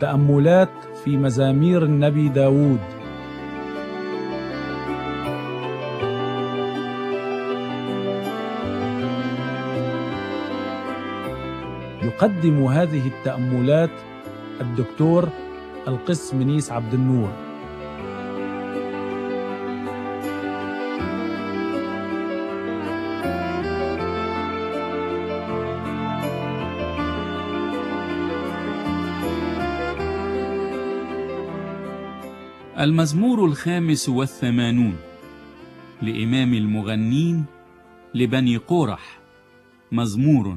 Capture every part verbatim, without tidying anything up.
تأملات في مزامير النبي داود. يقدم هذه التأملات الدكتور القس منيس عبد النور. المزمور الخامس والثمانون لإمام المغنين لبني قورح. مزمور.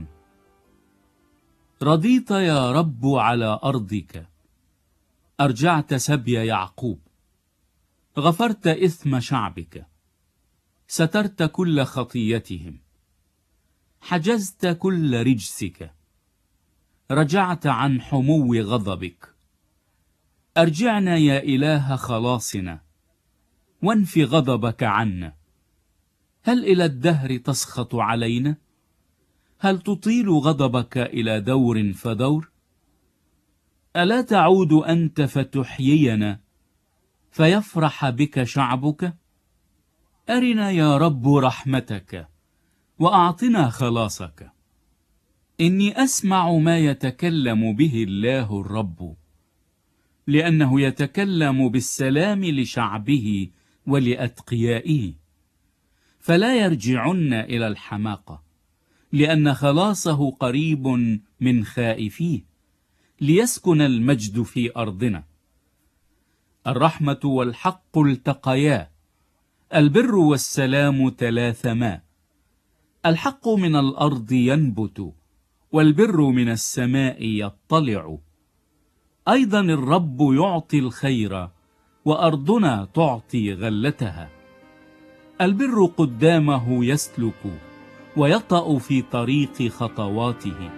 رضيت يا رب على أرضك، أرجعت سبي يعقوب، غفرت إثم شعبك، سترت كل خطيتهم، حجزت كل رجسك، رجعت عن حمو غضبك. أرجعنا يا إله خلاصنا، وانف غضبك عنا. هل إلى الدهر تسخط علينا؟ هل تطيل غضبك إلى دور فدور؟ ألا تعود أنت فتحيينا، فيفرح بك شعبك؟ أرنا يا رب رحمتك، وأعطنا خلاصك. إني أسمع ما يتكلم به الله الرب، لأنه يتكلم بالسلام لشعبه ولأتقيائه. فلا يرجعن إلى الحماقة، لأن خلاصه قريب من خائفيه، ليسكن المجد في أرضنا. الرحمة والحق التقيا، البر والسلام تلاثما. الحق من الأرض ينبت، والبر من السماء يطلع. أيضا الرب يعطي الخير، وأرضنا تعطي غلتها. البر قدامه يسلك، ويطأ في طريق خطواته.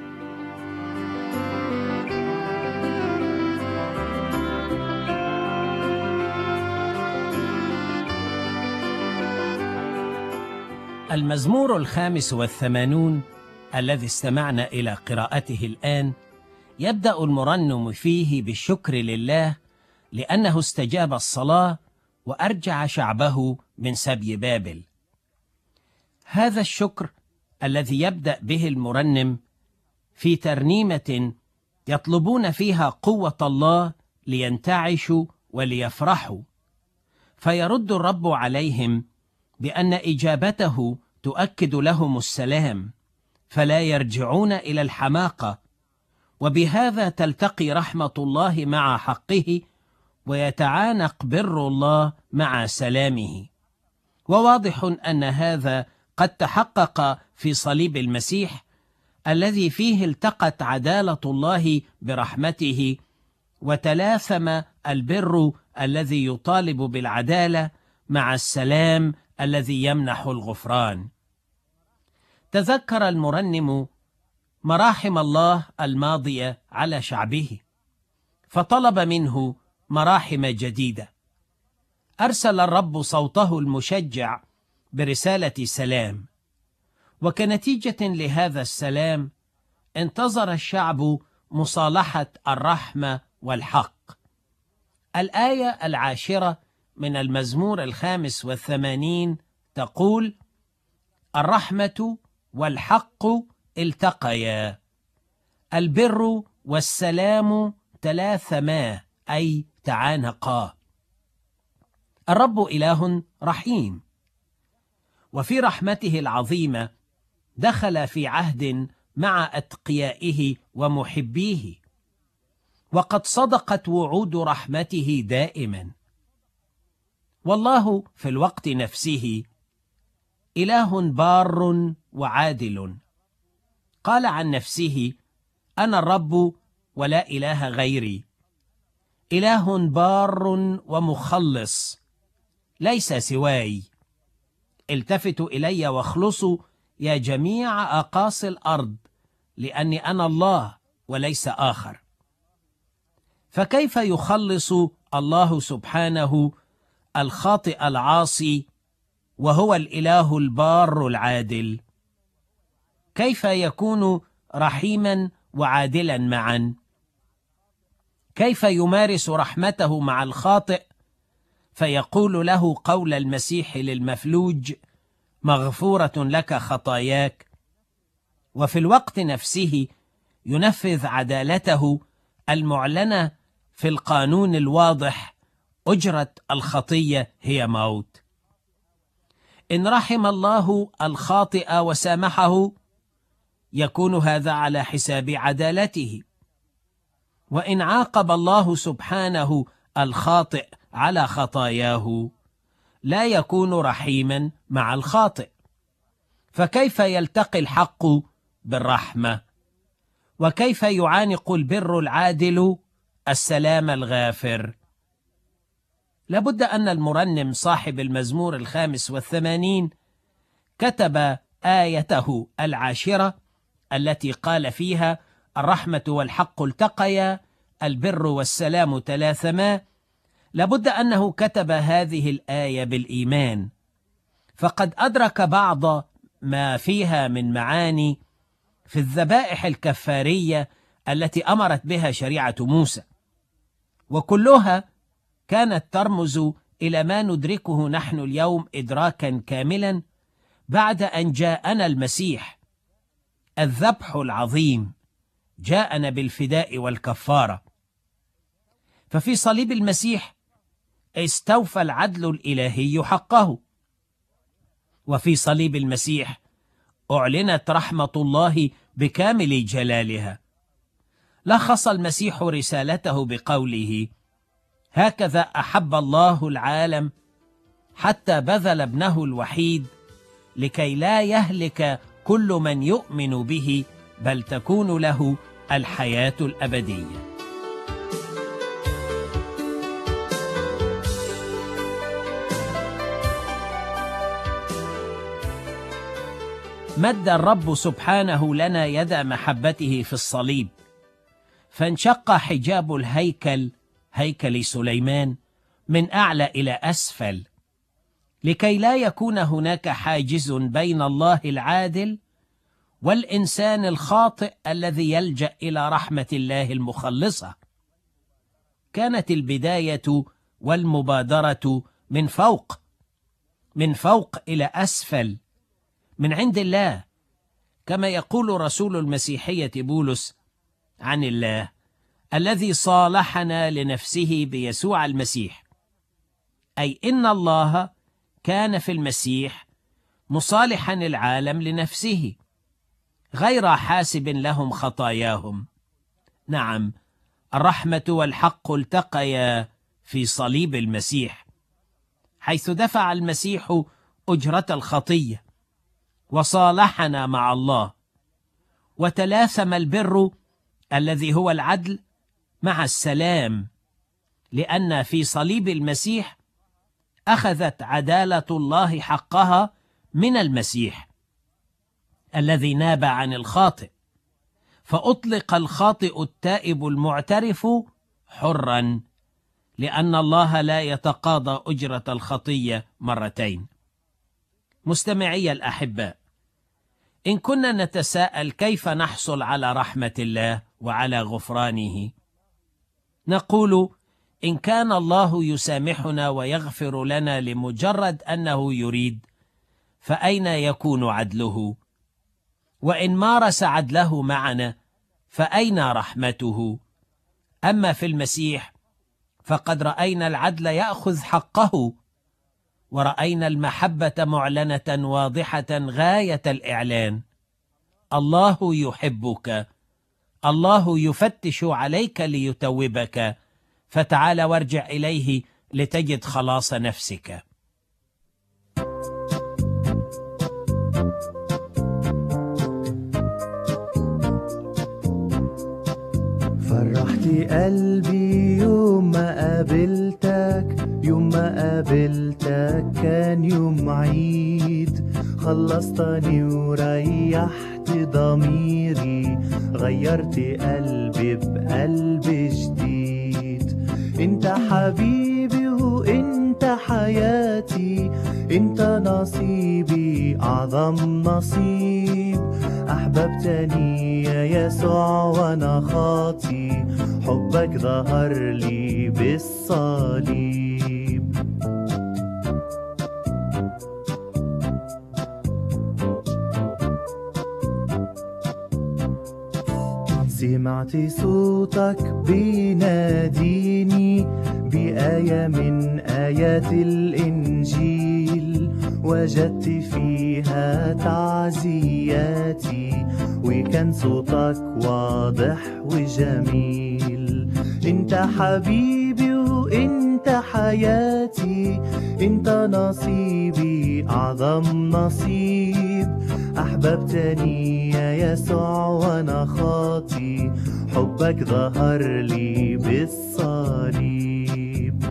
المزمور الخامس والثمانون الذي استمعنا إلى قراءته الآن يبدأ المرنم فيه بالشكر لله لأنه استجاب الصلاة وأرجع شعبه من سبي بابل. هذا الشكر الذي يبدأ به المرنم في ترنيمة يطلبون فيها قوة الله لينتعشوا وليفرحوا، فيرد الرب عليهم بأن إجابته تؤكد لهم السلام، فلا يرجعون إلى الحماقة، وبهذا تلتقي رحمة الله مع حقه، ويتعانق بر الله مع سلامه. وواضح أن هذا قد تحقق في صليب المسيح، الذي فيه التقت عدالة الله برحمته، وتلاثم البر الذي يطالب بالعدالة مع السلام الذي يمنح الغفران. تذكر المرنم مراحم الله الماضية على شعبه، فطلب منه مراحم جديدة. أرسل الرب صوته المشجع برسالة سلام، وكنتيجة لهذا السلام انتظر الشعب مصالحة الرحمة والحق. الآية العاشرة من المزمور الخامس والثمانين تقول: الرحمة والحق التقيا، البر والسلام تلاثما، أي تعانقا. الرب إله رحيم، وفي رحمته العظيمة دخل في عهد مع أتقيائه ومحبيه، وقد صدقت وعود رحمته دائما. والله في الوقت نفسه إله بار وعادل. قال عن نفسه: أنا الرب ولا إله غيري، إله بار ومخلص ليس سواي. التفتوا إلي واخلصوا يا جميع أقاصي الأرض، لأني أنا الله وليس آخر. فكيف يخلص الله سبحانه الخاطئ العاصي وهو الإله البار العادل؟ كيف يكون رحيما وعادلا معا؟ كيف يمارس رحمته مع الخاطئ فيقول له قول المسيح للمفلوج: مغفورة لك خطاياك، وفي الوقت نفسه ينفذ عدالته المعلنة في القانون الواضح: أجرة الخطية هي موت. إن رحم الله الخاطئ وسامحه يكون هذا على حساب عدالته، وإن عاقب الله سبحانه الخاطئ على خطاياه لا يكون رحيما مع الخاطئ. فكيف يلتقي الحق بالرحمة؟ وكيف يعانق البر العادل السلام الغافر؟ لابد أن المرنم صاحب المزمور الخامس والثمانين كتب آيته العاشرة التي قال فيها: الرحمة والحق التقيا، البر والسلام تلاثما. لابد أنه كتب هذه الآية بالإيمان، فقد أدرك بعض ما فيها من معاني في الذبائح الكفارية التي أمرت بها شريعة موسى، وكلها كانت ترمز إلى ما ندركه نحن اليوم إدراكا كاملا بعد أن جاءنا المسيح الذبح العظيم، جاءنا بالفداء والكفارة. ففي صليب المسيح استوفى العدل الإلهي حقه، وفي صليب المسيح أعلنت رحمة الله بكامل جلالها. لخص المسيح رسالته بقوله: هكذا أحب الله العالم حتى بذل ابنه الوحيد لكي لا يهلك كل من يؤمن به بل تكون له الحياة الأبدية. مد الرب سبحانه لنا يد محبته في الصليب، فانشق حجاب الهيكل، هيكل سليمان، من أعلى إلى أسفل، لكي لا يكون هناك حاجز بين الله العادل والإنسان الخاطئ الذي يلجأ إلى رحمة الله المخلصة. كانت البداية والمبادرة من فوق، من فوق إلى أسفل، من عند الله، كما يقول رسول المسيحية بولس عن الله: الذي صالحنا لنفسه بيسوع المسيح. أي إن الله كان في المسيح مصالحا العالم لنفسه، غير حاسب لهم خطاياهم. نعم، الرحمة والحق التقيا في صليب المسيح، حيث دفع المسيح أجرة الخطية وصالحنا مع الله، وتلاثم البر الذي هو العدل مع السلام، لأن في صليب المسيح أخذت عدالة الله حقها من المسيح الذي ناب عن الخاطئ، فأطلق الخاطئ التائب المعترف حرا، لأن الله لا يتقاضى أجرة الخطية مرتين. مستمعي الأحباء، إن كنا نتساءل كيف نحصل على رحمة الله وعلى غفرانه، نقول: إن كان الله يسامحنا ويغفر لنا لمجرد أنه يريد، فأين يكون عدله؟ وإن مارس عدله معنا، فأين رحمته؟ أما في المسيح فقد رأينا العدل يأخذ حقه، ورأينا المحبة معلنة واضحة غاية الإعلان. الله يحبك، الله يفتش عليك ليتوبك، فتعال وارجع إليه لتجد خلاص نفسك. فرحت قلبي يوم ما قابلتك، يوم ما قابلتك كان يوم عيد، خلصتني وريحت ضميري، غيرت قلبي بقلب جديد. انت حبيبي وانت حياتي، انت نصيبي أعظم نصيب. أحببتني يا يسوع وأنا خاطي، حبك ظهر لي بالصليب. سمعت صوتك بيناديني بآية من آيات الإنجيل، وجدت فيها تعزياتي، وكان صوتك واضح وجميل. انت حبيبي وانت حياتي، انت نصيبي أعظم نصيب. أحببتني يا يسوع وأنا خاطي، حبك ظهر لي بالصليب.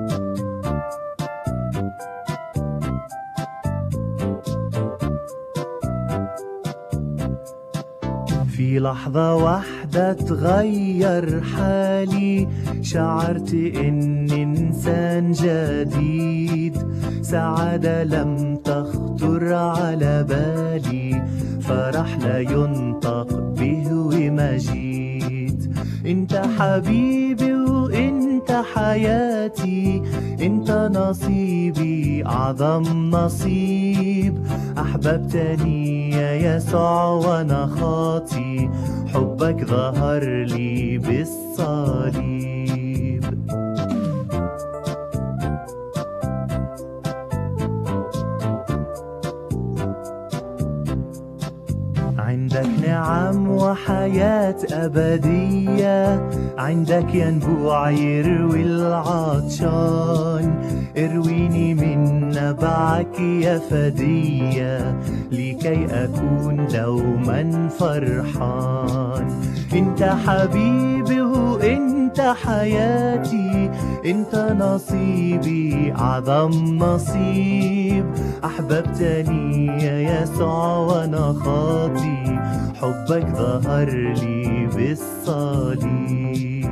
في لحظة واحدة تغير حالي، شعرت إني إنسان جديد. سعادة لم تخطر على بالي، فرح لا ينطق به ومجيد. انت حبيبي وانت حياتي، انت نصيبي أعظم نصيب. أحببتني يا يسوع وأنا خاطي، حبك ظهر لي بالصليب. عندك نعم وحياة أبدية، عندك ينبوع يروي العطشان. ارويني من نبعك يا فدية، لكي أكون دوما فرحان. انت حبيبي وانت حياتي، انت نصيبي أعظم نصيب. أحببتني يا يسوع وأنا خاطي، حبك ظهر لي بالصليب.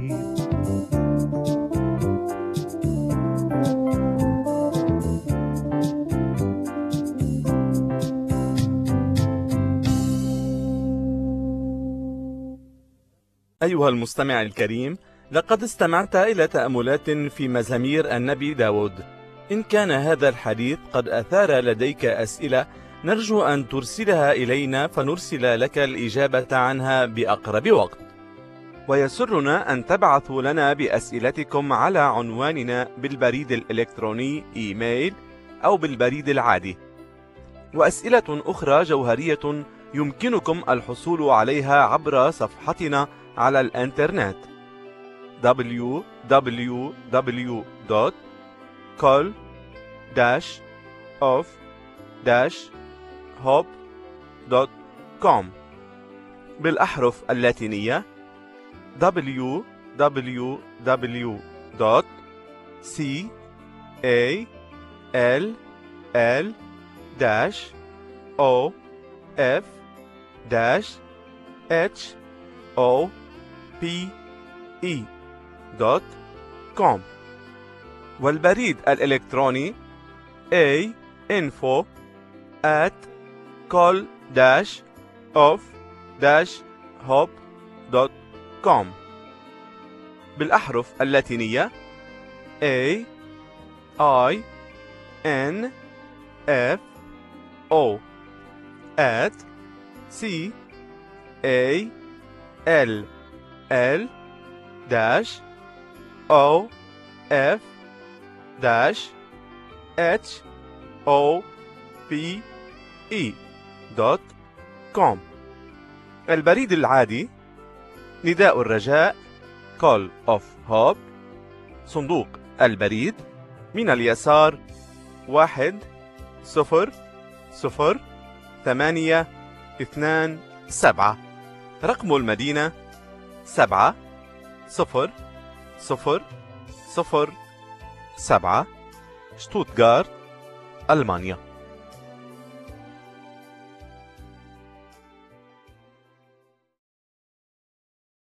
أيها المستمع الكريم، لقد استمعت إلى تأملات في مزامير النبي داود. إن كان هذا الحديث قد أثار لديك أسئلة، نرجو أن ترسلها إلينا فنرسل لك الإجابة عنها بأقرب وقت. ويسرنا أن تبعثوا لنا بأسئلتكم على عنواننا بالبريد الإلكتروني إيميل أو بالبريد العادي. وأسئلة أخرى جوهرية يمكنكم الحصول عليها عبر صفحتنا على الإنترنت دبليو دبليو دبليو دوت كول داش أوف داش هوب دوت كوم بالأحرف اللاتينية دبليو دبليو دبليو دوت سي إيه إل إل داش أو إف داش إتش أو بي إي دوت كوم والبريد الإلكتروني A info at call dash of dash hop دوت كوم بالأحرف اللاتينية A I N F O at C A L L dash O F dash H O P E دوت كوم. البريد العادي نداء الرجاء Call of Hope، صندوق البريد من اليسار واحد صفر صفر ثمانية اثنان سبعة، رقم المدينة سبعة صفر صفر صفر سبعة، شتوتغارت، ألمانيا.